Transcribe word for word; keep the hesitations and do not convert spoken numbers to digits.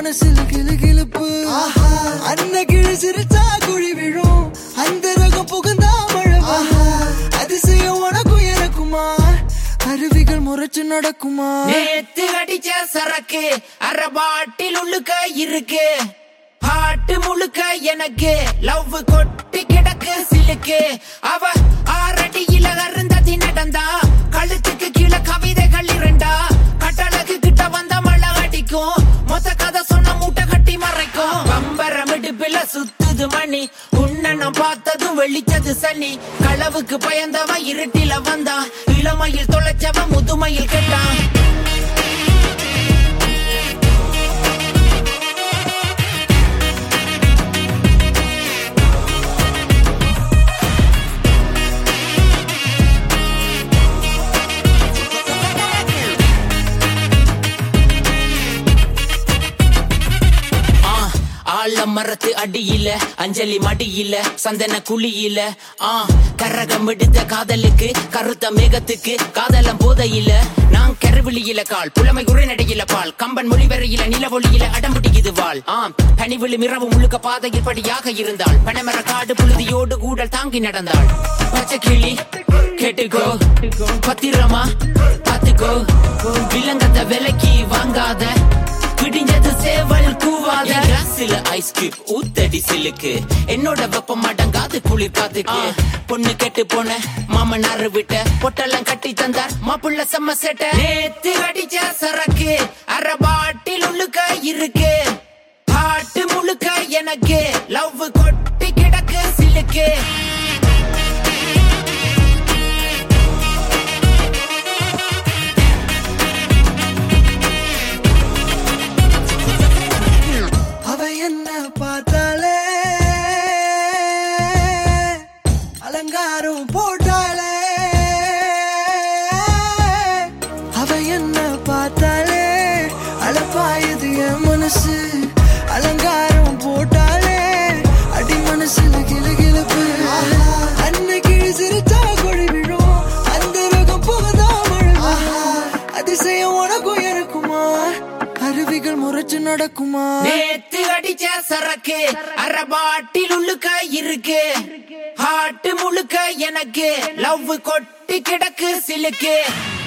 மனசுல கிளு கிளுப்பு அன்ன கிழு சிரிச்சா குழி விழும் அந்த ரகம் புகுந்தா மழை அதிசயம் உனக்கும் எனக்குமா அருவிகள் முறைச்சு நடக்குமா நேத்து அடிச்ச சரக்கு அரை பாட்டில் உள்ளுக்க இருக்கு ஹாட்டு முழுக்க எனக்கு லவ் கொட்டி கிடக்கு சிலுக்கு அவ ஆறடியில அருந்ததி நடந்தா கழுத்துக்கு கீழே கவிதைகள் இரண்டா கட்டழகு கிட்ட வந்த மழை அடிக்கும் மொத்த கதை சொன்ன மூட்டை கட்டி மறைக்கும் பம்பரம் இடுப்புல சுத்துது மணி உன்ன நான் பார்த்ததும் வெளிச்சது சனி களவுக்கு பயந்தவன் இருட்டில வந்தா இளமையில் தொலைச்சவன் முதுமையில் கெட்டான் மரத்து அடியில அஞ்சலி மடியில சந்தன குழியில ஆ கரகம் எடுத்த காதலுக்கு கருத்த மேகத்துக்கு காதலம் போதையில நான் கருவிழியில கால் புலமை உரைநடையில பால் கம்பன் மொழிவரையில நிலவொளியில அடம்பிடிக்குது வாழ் ஆம் பனிவிழு மிரவு முழுக்க பாதையில் படியாக இருந்தாள் பனைமர காடு புழுதியோடு கூடல் தாங்கி நடந்தாள் பச்சை கிளி கேட்டுக்கோ பத்திரமா பாத்துக்கோ விலங்கத்த விலைக்கு வாங்காத பிடிஞ்சது சேவல் கூவாத கிளாஸ்ல ஐஸ் கியூப் ஊத்தடி சிலுக்கு என்னோட வெப்பம் அடங்காது குளிர் காத்துக்கு பொண்ணு கேட்டு போன மாமனாரு விட்ட பொட்டெல்லாம் கட்டி தந்தார் மாப்புள்ள செம்ம சேட்ட நேத்து அடிச்ச சரக்கு அரை பாட்டில் உள்ளுக்க இருக்கு ஹாட்டு முழுக்க எனக்கு லவ் கொட்டி கிடக்கு சிலுக்கு என்ன பார்த்தாலே அலங்காரம் போட்டாலே அவ என்ன பார்த்தாலே அலப்பாயுது என் மனசு அலங்காரம் போட்டாலே அடி மனசுல கிளு கிளுப்பு அன்ன கிழி சிரிச்சா கொழி விழும் அந்த ரகம் புகதா மழை அதிசயம் உனக்கும் எனக்குமா அருவிகள் முறைச்சு நடக்குமா நேத்து அடிச்ச சரக்கு அரை பாட்டில் உள்ளுக்க இருக்கு ஹாட்டு முழுக்க எனக்கு லவ் கொட்டி கிடக்கு சிலுக்கு